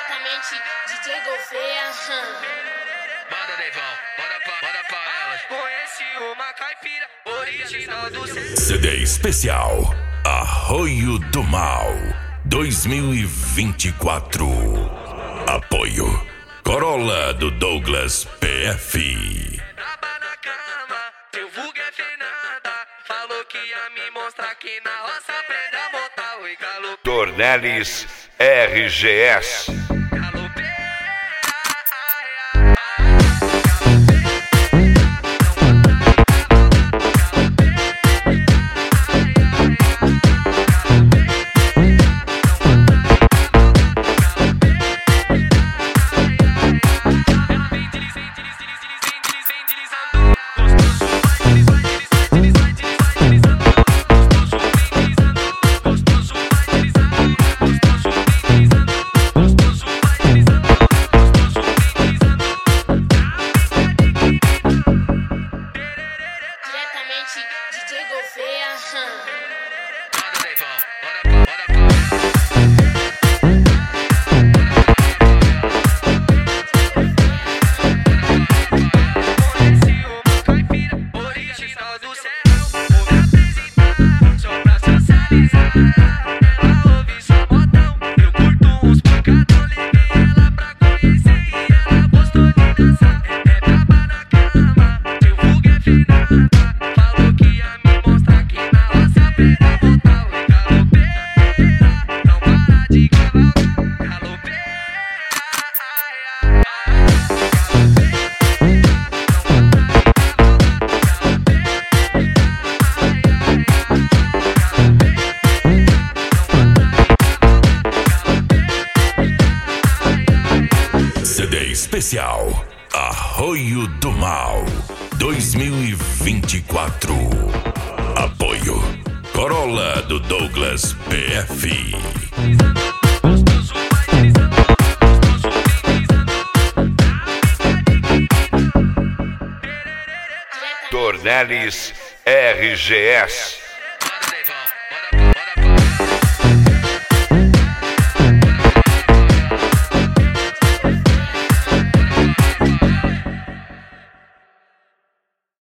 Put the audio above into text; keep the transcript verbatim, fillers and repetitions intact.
Diretamente D J Gouveia. Manda, Neivão, manda pra, manda pra elas. Conheci uma caipira original do C D especial Arroio do Mal dois mil e vinte e quatro. Apoio Corolla do Douglas P F. Tava na cama, seu vulgo é Fernanda. Falou que ia me mostrar que na roça aprende a montar o galo. Dornelles R G S. D J Gouveia. Manda, Neivão, manda pra, manda pra elas. Conheci uma caipira original do serrão. Vou me apresentar só pra socializar. Ela ouve só modão, eu curto uns pancadão. Levei ela pra conhecer e ela gostou de dançar. É braba na cama, seu vulgo é Fernanda. C D especial Arroio do Mal dois mil e vinte e quatro. Apoio Corolla do Douglas P F. Dornelles R G S.